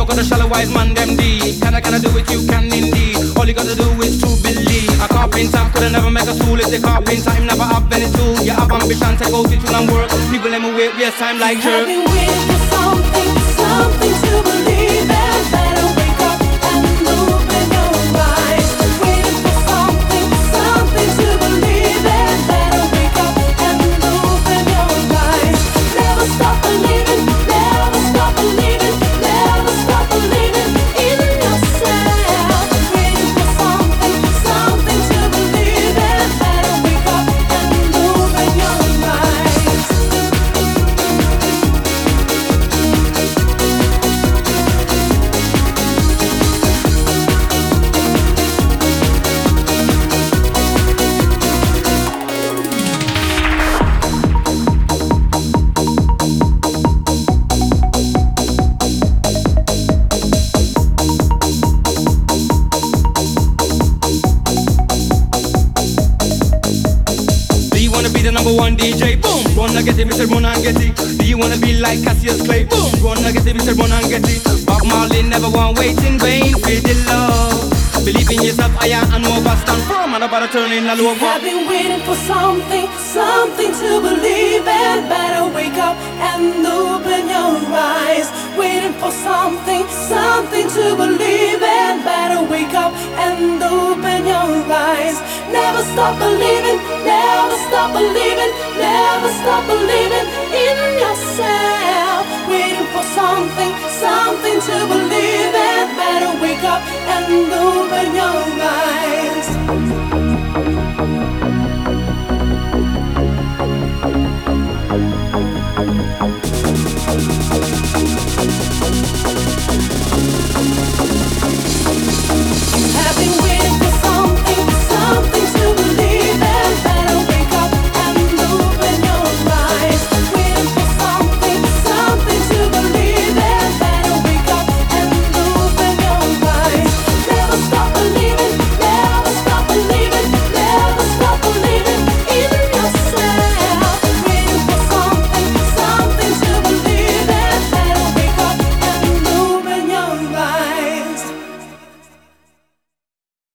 got a shallow wise man, them deep. Can I do it? You can indeed. All you gotta do is to believe. A carpenter could never make a tool. If the carpenter, him never have any tool. You have ambition, take out it and work. People let me wait, waste time like jerk. I've been waiting for something, something to believe in. Better wake up and open your eyes. Waiting for something, something to believe in. Better wake up and open your eyes. Never stop believing, never stop believing, never stop believing in yourself. Waiting for something, something to believe in. Better wake up and open your eyes. Do you wanna be the number one DJ? Boom! Wanna get it, Mr. Run and get it. Do you wanna be like Cassius Clay? Boom! Wanna get it, Mr. Run and get it. Bob Marley never want wait in vain for the love. Believe in yourself, higher and over. Stand firm and about to turn in a low. I've been waiting for something, something to believe in. Better wake up and open your eyes. Waiting for something, something to believe in. Better wake up and open your eyes. Never stop believing, never stop believing, never stop believing in yourself. Waiting for something, something to believe in. Better wake up and open your eyes.